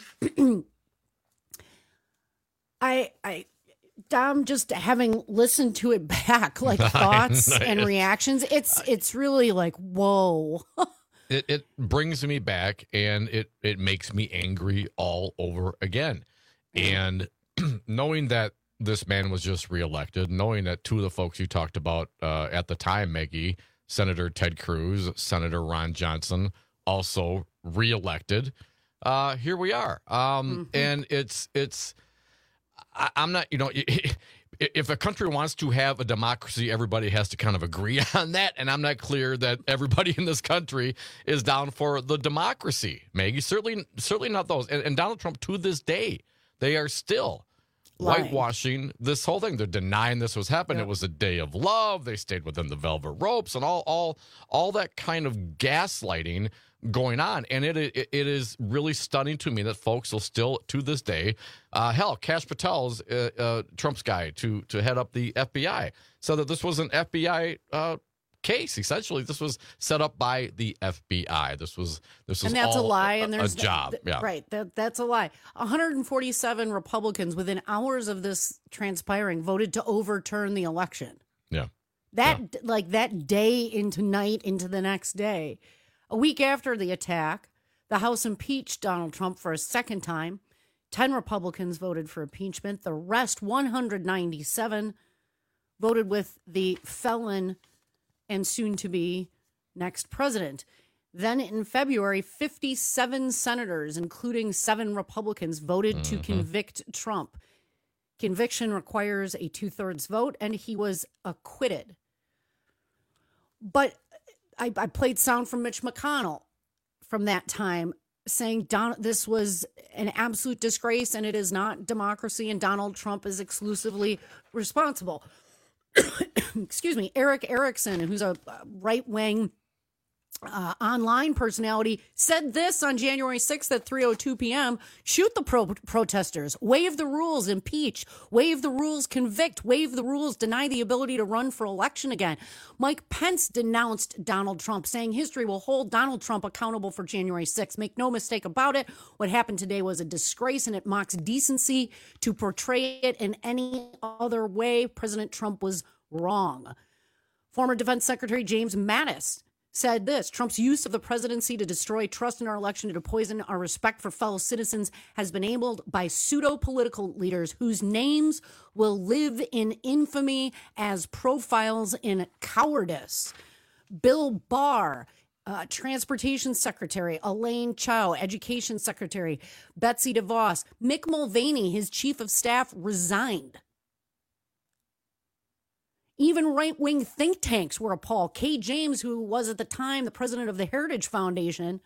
I, I, Dom, just having listened to it back, like thoughts Nice. and reactions, it's it's really like, whoa. It, it brings me back, and it, it makes me angry all over again. And knowing that this man was just reelected, knowing that two of the folks you talked about uh, at the time, Maggie, Senator Ted Cruz, Senator Ron Johnson, also reelected, uh, here we are. Um, Mhm. And it's, it's I, I'm not, you know, if a country wants to have a democracy, everybody has to kind of agree on that. And I'm not clear that everybody in this country is down for the democracy, Maggie. Certainly, certainly not those. And, and Donald Trump, to this day, they are still Lying. whitewashing this whole thing. They're denying this was happening. It was a day of love. They stayed within the velvet ropes and all, all, all that kind of gaslighting going on. And it, it it is really stunning to me that folks will still, to this day, uh, hell, Kash Patel's uh, uh, Trump's guy to to head up the F B I, so that this was an F B I uh, case. Essentially, this was set up by the F B I. This was this was And that's a all lie. A, And there's a job. th- yeah, right. That that's a lie. one hundred forty-seven Republicans within hours of this transpiring voted to overturn the election. Yeah. That like that day into night into the next day. A week after the attack, the House impeached Donald Trump for a second time. Ten Republicans voted for impeachment. The rest, one hundred ninety-seven, voted with the felon and soon-to-be next president. Then in February, fifty-seven senators, including seven Republicans, voted to Mhm. convict Trump. Conviction requires a two-thirds vote, and he was acquitted. But I, I played sound from Mitch McConnell from that time saying Don, this was an absolute disgrace and it is not democracy, and Donald Trump is exclusively responsible. Excuse me. Eric Erickson, who's a right-wing uh, online personality, said this on January sixth at three oh two p.m. Shoot the pro- protesters, waive the rules, impeach, waive the rules, convict, waive the rules, deny the ability to run for election again. Mike Pence denounced Donald Trump, saying history will hold Donald Trump accountable for January sixth. Make no mistake about it. What happened today was a disgrace, and it mocks decency. To portray it in any other way, President Trump was wrong. Former Defense Secretary James Mattis said this: Trump's use of the presidency to destroy trust in our election and to poison our respect for fellow citizens has been enabled by pseudo-political leaders whose names will live in infamy as profiles in cowardice. Bill Barr, uh, Transportation Secretary, Elaine Chao, Education Secretary, Betsy DeVos, Mick Mulvaney, his chief of staff, resigned. Even right-wing think tanks were appalled. Kay James, who was at the time the president of the Heritage Foundation,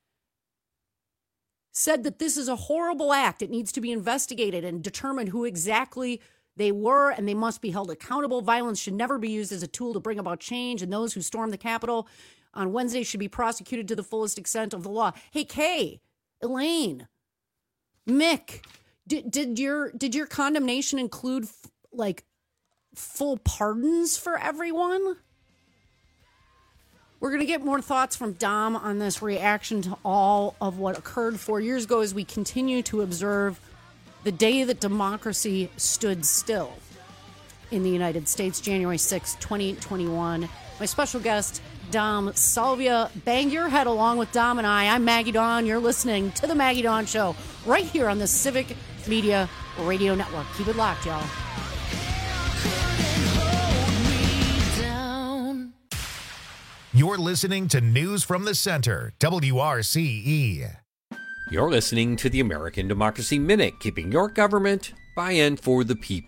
said that this is a horrible act. It needs to be investigated and determined who exactly they were, and they must be held accountable. Violence should never be used as a tool to bring about change, and those who stormed the Capitol on Wednesday should be prosecuted to the fullest extent of the law. Hey, Kay, Elaine, Mick, did, did your did your condemnation include like full pardons for everyone? We're going to get more thoughts from Dom on this reaction to all of what occurred four years ago as we continue to observe the day that democracy stood still in the United States, January sixth, twenty twenty-one. My special guest, Dom Salvia. Bang your head along with Dom and I. I'm Maggie Dawn. You're listening to The Maggie Dawn Show right here on the Civic Media Radio Network. Keep it locked, y'all. You're listening to News from the Center, W R C E. You're listening to the American Democracy Minute, keeping your government by and for the people.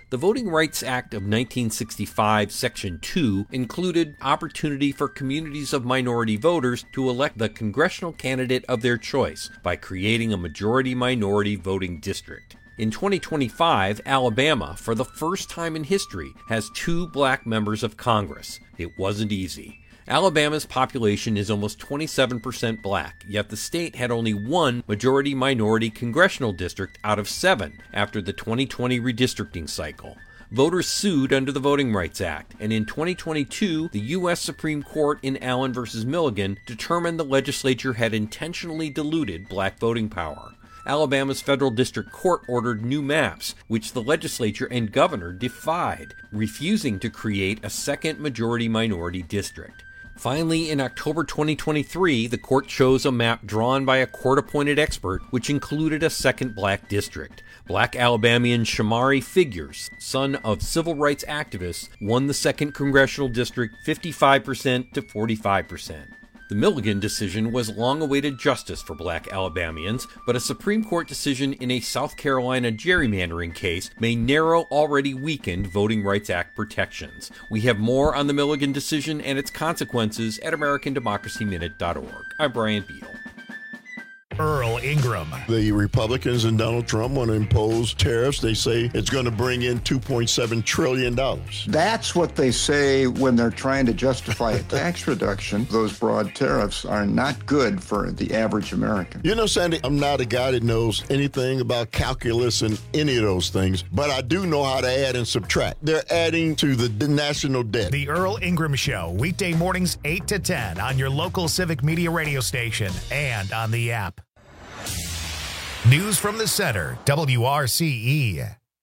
The Voting Rights Act of nineteen sixty-five, Section two, included opportunity for communities of minority voters to elect the congressional candidate of their choice by creating a majority-minority voting district. In twenty twenty-five, Alabama, for the first time in history, has two black members of Congress. It wasn't easy. Alabama's population is almost twenty-seven percent black, yet the state had only one majority-minority congressional district out of seven after the twenty twenty redistricting cycle. Voters sued under the Voting Rights Act, and in twenty twenty-two, the U S Supreme Court in Allen versus Milligan determined the legislature had intentionally diluted black voting power. Alabama's federal district court ordered new maps, which the legislature and governor defied, refusing to create a second majority-minority district. Finally, in October twenty twenty-three, the court chose a map drawn by a court-appointed expert, which included a second black district. Black Alabamian Shamari Figures, son of civil rights activists, won the second congressional district fifty-five percent to forty-five percent. The Milligan decision was long-awaited justice for black Alabamians, but a Supreme Court decision in a South Carolina gerrymandering case may narrow already weakened Voting Rights Act protections. We have more on the Milligan decision and its consequences at American Democracy Minute dot org. I'm Brian Beal. Earl Ingram. The Republicans and Donald Trump want to impose tariffs. They say it's going to bring in two point seven trillion dollars. That's what they say when they're trying to justify a tax reduction. Those broad tariffs are not good for the average American. You know, Sandy, I'm not a guy that knows anything about calculus and any of those things, but I do know how to add and subtract. They're adding to the national debt. The Earl Ingram Show, weekday mornings eight to ten on your local Civic Media radio station and on the app. News from the Center, W R C E.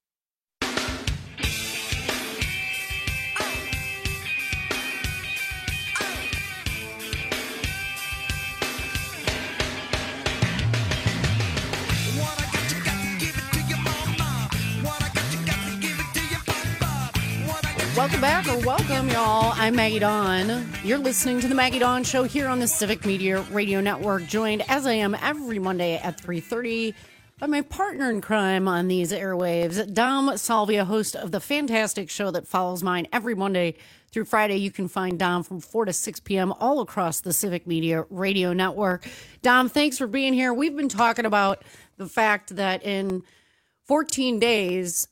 Welcome back, or welcome, y'all. I'm Maggie Dawn. You're listening to the Maggie Dawn Show here on the Civic Media Radio Network, joined as I am every Monday at three thirty by my partner in crime on these airwaves, Dom Salvia, host of the fantastic show that follows mine every Monday through Friday. You can find Dom from four to six p.m. all across the Civic Media Radio Network. Dom, thanks for being here. We've been talking about the fact that in fourteen days,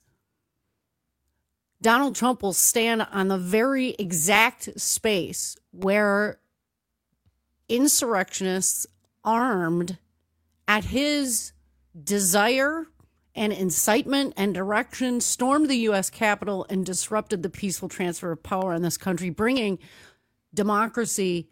Donald Trump will stand on the very exact space where insurrectionists armed at his desire and incitement and direction stormed the U S Capitol and disrupted the peaceful transfer of power in this country, bringing democracy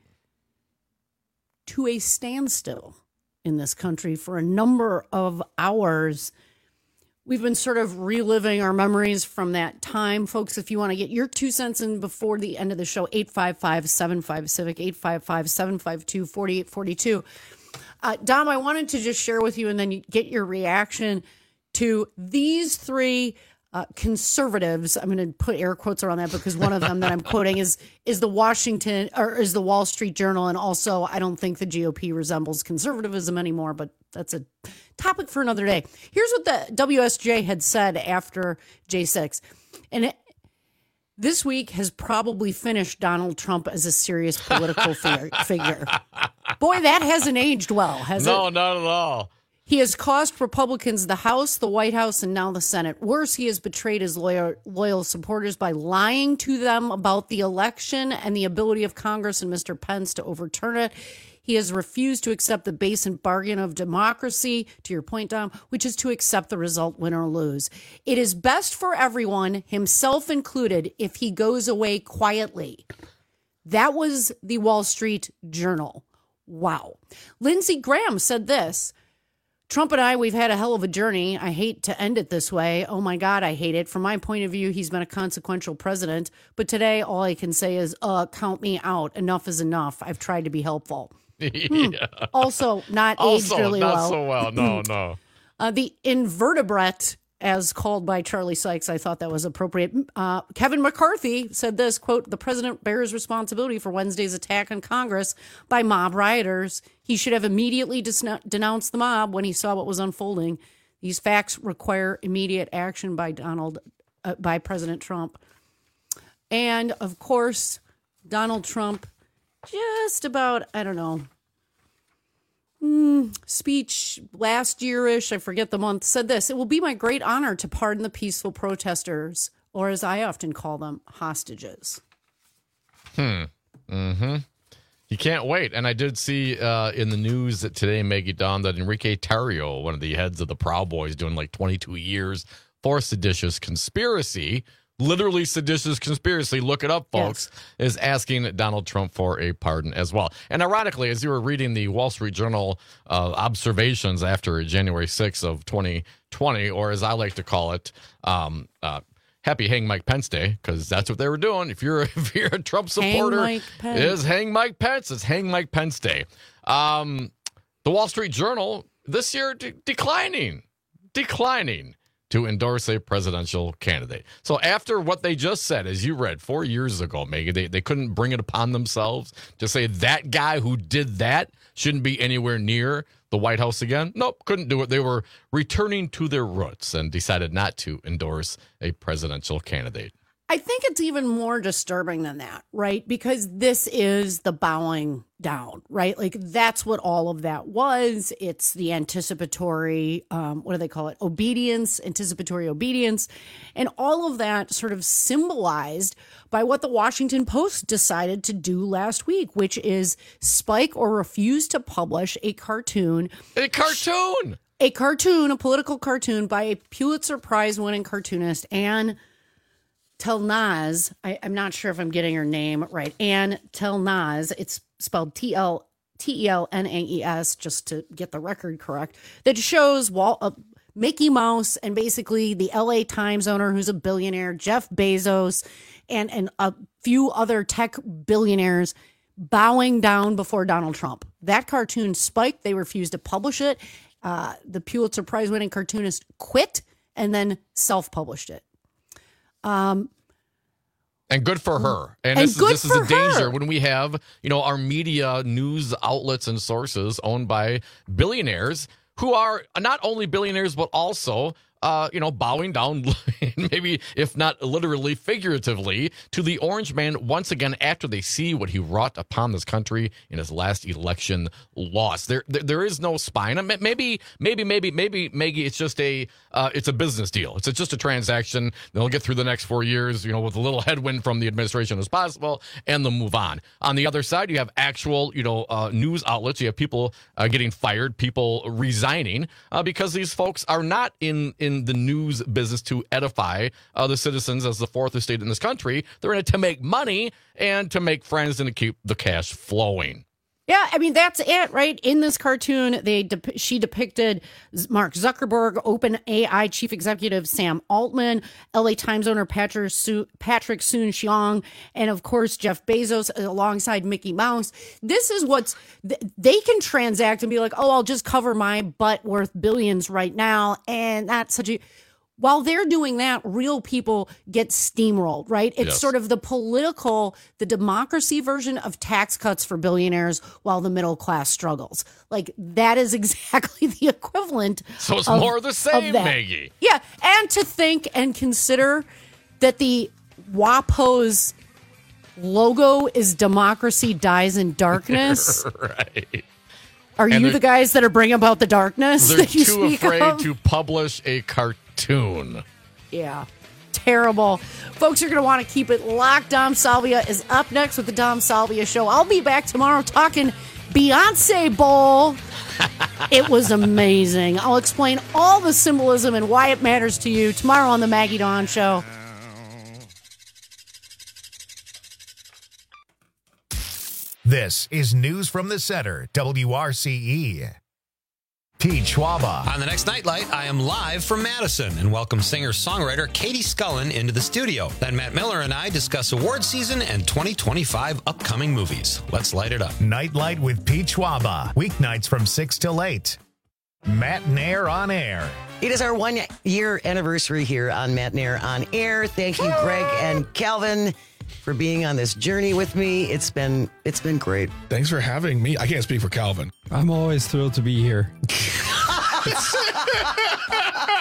to a standstill in this country for a number of hours. We've been sort of reliving our memories from that time. Folks, if you want to get your two cents in before the end of the show, eight five five, seven five, CIVIC, eight five five, seven five two, four eight four two. Uh, Dom, I wanted to just share with you and then you get your reaction to these three uh, conservatives. I'm going to put air quotes around that because one of them that I'm quoting is is the Washington or is the Wall Street Journal. And also, I don't think the G O P resembles conservatism anymore, but that's a topic for another day. Here's what the W S J had said after J six. And it, this week has probably finished Donald Trump as a serious political figure, figure. Boy, that hasn't aged well, has no, it? No, not at all. He has cost Republicans the House, the White House, and now the Senate. Worse, he has betrayed his loyal, loyal supporters by lying to them about the election and the ability of Congress and Mister Pence to overturn it. He has refused to accept the base and bargain of democracy, to your point, Dom, which is to accept the result, win or lose. It is best for everyone, himself included, if he goes away quietly. That was the Wall Street Journal. Wow. Lindsey Graham said this. Trump and I, we've had a hell of a journey. I hate to end it this way. Oh, my God, I hate it. From my point of view, he's been a consequential president. But today, all I can say is, uh, count me out. Enough is enough. I've tried to be helpful. Hmm. Also, not aged also, really not well. so well. No, no. Uh, the invertebrate, as called by Charlie Sykes, I thought that was appropriate. Uh, Kevin McCarthy said this, quote, the president bears responsibility for Wednesday's attack on Congress by mob rioters. He should have immediately dis- denounced the mob when he saw what was unfolding. These facts require immediate action by Donald uh, by President Trump. And, of course, Donald Trump just about, I don't know, mm, speech last year-ish, I forget the month, said this: "It will be my great honor to pardon the peaceful protesters, or as I often call them, hostages." Hmm. Mm-hmm. You can't wait. And I did see uh, in the news that today, Maggie Dawn, that Enrique Tarrio, one of the heads of the Proud Boys, doing like twenty-two years for seditious conspiracy, literally seditious conspiracy, look it up, folks, yes. is asking Donald Trump for a pardon as well. And ironically, as you were reading the Wall Street Journal uh, observations after January sixth of twenty twenty, or as I like to call it, um, uh, Happy Hang Mike Pence Day, because that's what they were doing. If you're if you're a Trump supporter, hang it is Hang Mike Pence. It's Hang Mike Pence Day. Um, the Wall Street Journal this year de- declining, declining to endorse a presidential candidate. So after what they just said, as you read four years ago, Megan, they, they couldn't bring it upon themselves to say that guy who did that shouldn't be anywhere near the White House again. Nope, couldn't do it. They were returning to their roots and decided not to endorse a presidential candidate. I think it's even more disturbing than that, right? Because this is the bowing down, right? Like that's what all of that was. It's the anticipatory, um, what do they call it? Obedience, anticipatory obedience. And all of that sort of symbolized by what the Washington Post decided to do last week, which is spike or refuse to publish a cartoon. A cartoon! A cartoon, a political cartoon by a Pulitzer Prize winning cartoonist, Ann Telnaz. I, I'm not sure if I'm getting her name right. Ann Telnaz. It's spelled T L T E L N A E S, just to get the record correct. That shows Walt, uh, Mickey Mouse and basically the L A Times owner, who's a billionaire, Jeff Bezos, and, and a few other tech billionaires bowing down before Donald Trump. That cartoon spiked. They refused to publish it. Uh, the Pulitzer Prize winning cartoonist quit and then self-published it. Um, and good for her. And, and this, good is, this for is a danger her. when we have, you know, our media news outlets and sources owned by billionaires who are not only billionaires, but also, uh, you know, bowing down, maybe if not literally, figuratively, to the orange man once again after they see what he wrought upon this country in his last election loss. There, there, there is no spine. Maybe, maybe, maybe, maybe, Maggie, it's just a, uh, it's a business deal. It's just a transaction. They'll get through the next four years, you know, with a little headwind from the administration as possible, and they'll move on. On the other side, you have actual, you know, uh, news outlets. You have people uh, getting fired, people resigning uh, because these folks are not in in in the news business to edify uh, the citizens as the fourth estate in this country. They're in it to make money and to make friends and to keep the cash flowing. Yeah, I mean, that's it, right? In this cartoon, they dep- she depicted Mark Zuckerberg, OpenAI chief executive Sam Altman, L A Times owner Patrick, Su- Patrick Soon-Shiong, and of course, Jeff Bezos alongside Mickey Mouse. This is what's, th- they can transact and be like, oh, I'll just cover my butt worth billions right now. And that's such a... While they're doing that, real people get steamrolled, right? It's Yes. sort of the political, the democracy version of tax cuts for billionaires while the middle class struggles. Like, that is exactly the equivalent. So it's of, more of the same, that. Maggie. Yeah, and to think and consider that the WAPO's logo is Democracy Dies in Darkness. Right. Are And you they're- the guys that are bringing about the darkness They're that you too speak afraid of? to publish a cartoon. Yeah. Terrible. Folks are going to want to keep it locked. Dom Salvia is up next with the Dom Salvia Show. I'll be back tomorrow talking Beyonce Bowl. It was amazing. I'll explain all the symbolism and why it matters to you tomorrow on the Maggie Dawn Show. This is News from the Center, W R C E. Pete Schwaba. On the next Nightlight, I am live from Madison and welcome singer-songwriter Katie Scullen into the studio. Then Matt Miller and I discuss award season and twenty twenty-five upcoming movies. Let's light it up. Nightlight with Pete Schwaba. Weeknights from six till eight. Matt Nair on air. It is our one-year anniversary here on Matt Nair on Air. Thank you, Greg and Calvin, for being on this journey with me. It's been it's been great. Thanks for having me. I can't speak for Calvin. I'm always thrilled to be here.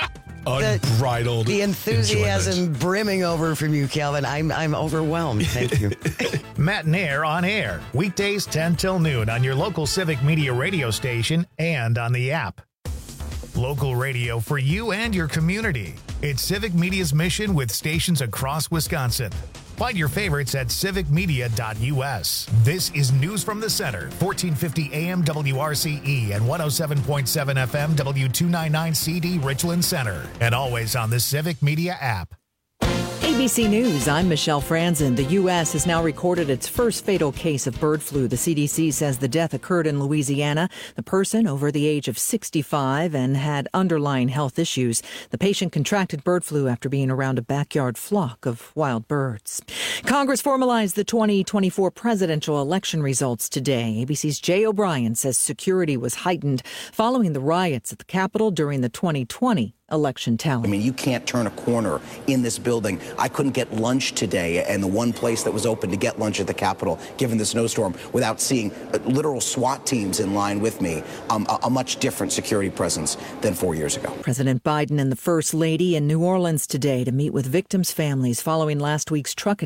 unbridled The enthusiasm enjoyment. brimming over from you, Calvin. I'm I'm overwhelmed. Thank you. Matt and Air on air. Weekdays ten till noon on your local Civic Media radio station and on the app. Local radio for you and your community. It's Civic Media's mission with stations across Wisconsin. Find your favorites at civic media dot u s. This is News from the Center, fourteen fifty A M W R C E and one oh seven point seven F M W two ninety-nine C D Richland Center. And always on the Civic Media app. A B C News, I'm Michelle Franzen. The U S has now recorded its first fatal case of bird flu. The C D C says the death occurred in Louisiana. The person, over the age of sixty-five and had underlying health issues. The patient contracted bird flu after being around a backyard flock of wild birds. Congress formalized the twenty twenty-four presidential election results today. A B C's Jay O'Brien says security was heightened following the riots at the Capitol during the twenty twenty election tally. I mean, you can't turn a corner in this building. I couldn't get lunch today, and the one place that was open to get lunch at the Capitol, given the snowstorm, without seeing literal SWAT teams in line with me, um, a, a much different security presence than four years ago. President Biden and the First Lady in New Orleans today to meet with victims' families following last week's truck